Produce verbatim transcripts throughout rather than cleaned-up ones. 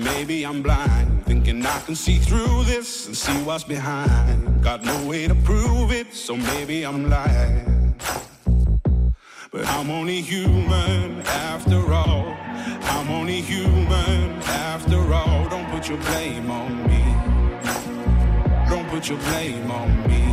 maybe I'm blind, thinking I can see through this and see what's behind. Got no way to prove it, so maybe I'm lying. But I'm only human after all. I'm only human after all. Don't put your blame on me. Don't put your blame on me.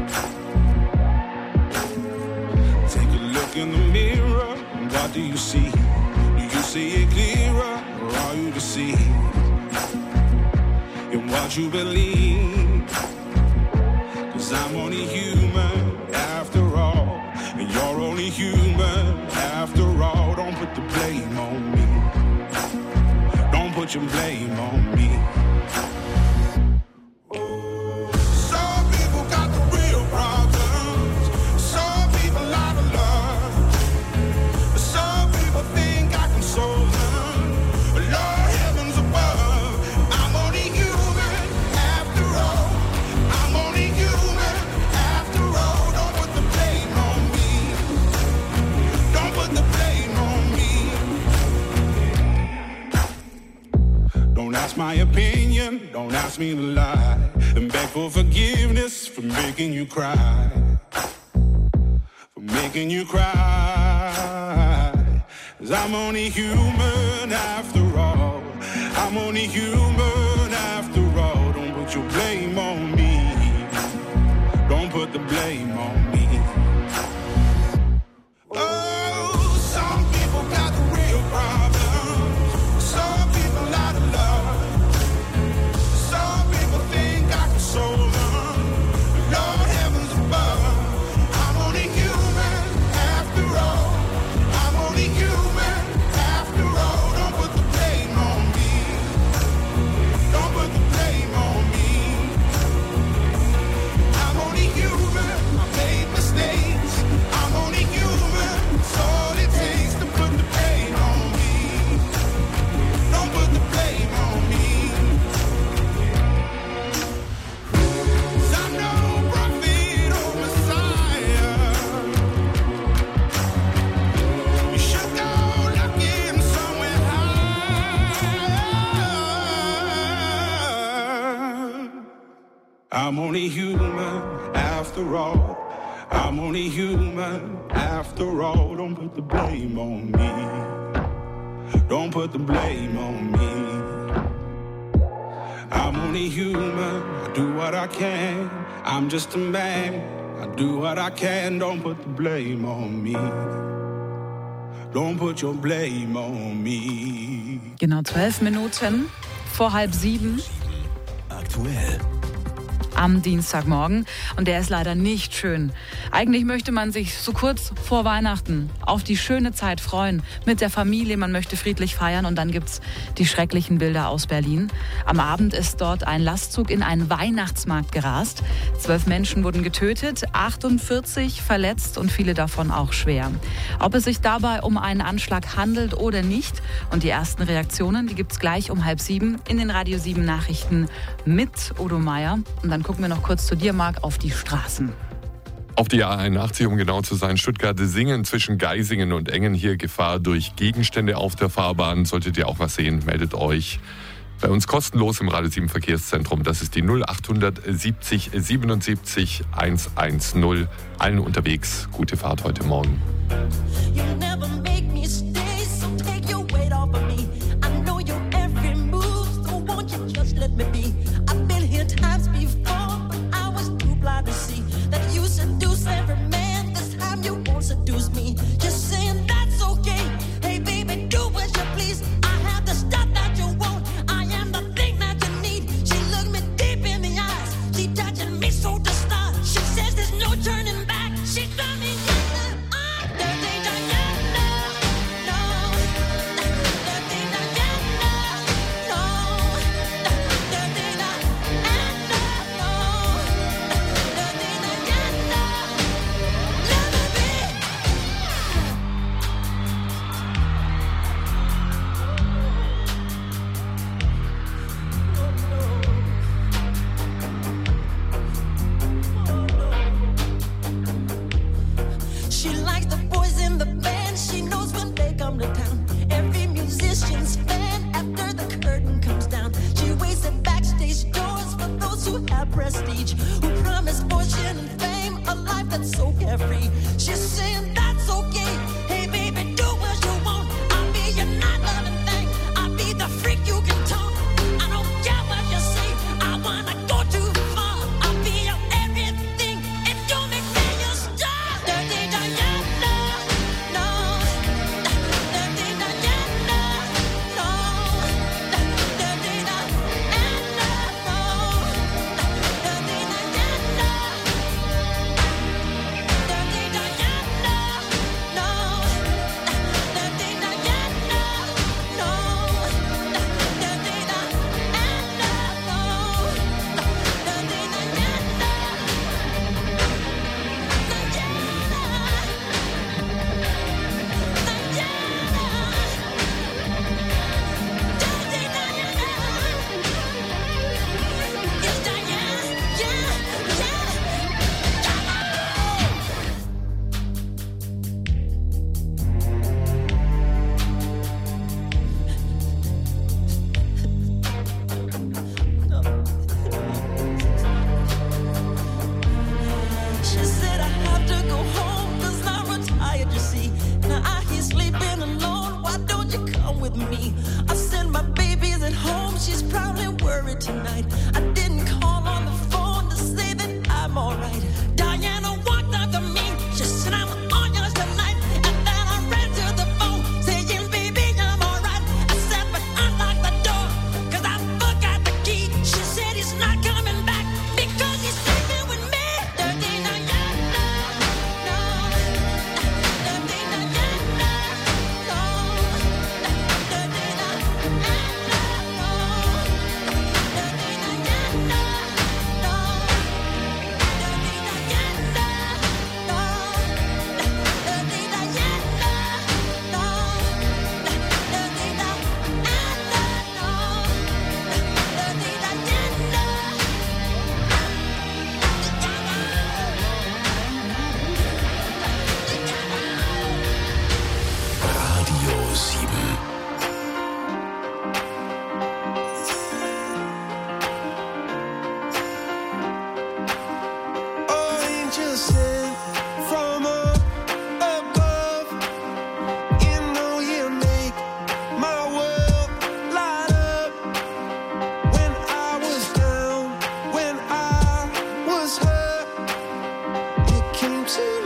Take a look in the mirror, what do you see? Do you see it clearer, or are you deceived in what you believe? 'Cause I'm only human after all, and you're only human after all. Don't put the blame on me. Don't put your blame on me. Some people got the real problems. Some people out of love. Some people think I can solve them. Lord heavens above, I'm only human after all. I'm only human after all. Don't put the blame on me. Don't put the blame on me. Don't ask my opinion, don't ask me to lie, and beg for forgiveness for making you cry, for making you cry. 'Cause I'm only human after all. I'm only human after all. Don't put your blame on me. Don't put the blame on me. Oh, some people got the real problems. Some people out of love. Some people think I can solve them. Lord heavens above, I'm only human after all. I'm only human after all. Don't put the blame on me. Don't put the blame on me. I'm only human. I made mistakes. I'm only human. It's all it takes to put the blame on me. Don't put the blame on me. 'Cause I'm no prophet or Messiah. You should go looking somewhere high. I'm only human after all. I'm only human after all. Don't put the blame on me. Don't put the blame on me. I'm only human. I do what I can. I'm just a man. I do what I can. Don't put the blame on me. Don't put your blame on me. Genau zwölf Minuten vor halb sieben Aktuell. am Dienstagmorgen. Und der ist leider nicht schön. Eigentlich möchte man sich so kurz vor Weihnachten auf die schöne Zeit freuen. Mit der Familie, man möchte friedlich feiern. Und dann gibt's die schrecklichen Bilder aus Berlin. Am Abend ist dort ein Lastzug in einen Weihnachtsmarkt gerast. Zwölf Menschen wurden getötet, achtundvierzig verletzt und viele davon auch schwer. Ob es sich dabei um einen Anschlag handelt oder nicht. Und die ersten Reaktionen, die gibt's gleich um halb sieben in den Radio sieben Nachrichten mit Odo Meier. Und dann gucken wir noch kurz zu dir, Marc, auf die Straßen. Auf die A einundachtzig, um genau zu sein, Stuttgart-Singen zwischen Geisingen und Engen. Hier Gefahr durch Gegenstände auf der Fahrbahn. Solltet ihr auch was sehen, meldet euch bei uns kostenlos im Radio sieben Verkehrszentrum. Das ist die null acht siebzig siebenundsiebzig hundertzehn. Allen unterwegs, gute Fahrt heute Morgen. Times before, I was too blind to see that you seduce every man. This time you won't seduce me. Just saying that's okay. Hey baby, do what you please. I have the stuff that you want. I am the thing that you need. She looked me deep in the eyes. She touching me so to start. She says there's no turning back. She told me, yeah, I'm the thing that you so carefree. She's saying that's okay. Hey baby, do what you want. I'll be your night loving thing. I'll be the freak you can talk. I don't care what you say. I wanna go too far. I'll be your everything. If you make me your star. Dirty Diana, no. Dirty Diana, no. Dirty Diana, no. Dirty Diana. Dirty Diana, no. Dirty Diana, no. Dirty Diana, no. Dirty It's Diana, yeah, yeah. She said I have to go home cause I'm retired, you see. Now I hear sleeping alone, why don't you come with me? I said my baby's at home, she's probably worried tonight. I didn't call on the phone to say that I'm alright. Diana walked up to me, she said I'm all yours tonight. And then I ran to the phone, saying baby I'm alright. I said but unlock the door, cause I forgot the key. She said he's not coming back because he's sleeping with me. Dirty Diana, no. Dirty Diana, no. Dirty Diana, no. Dirty Diana, no. Dirty Diana, no. Dirty Diana, no. Dirty Radio sieben. Angels sent from up above. You know you make my world light up. When I was down, when I was hurt, you came to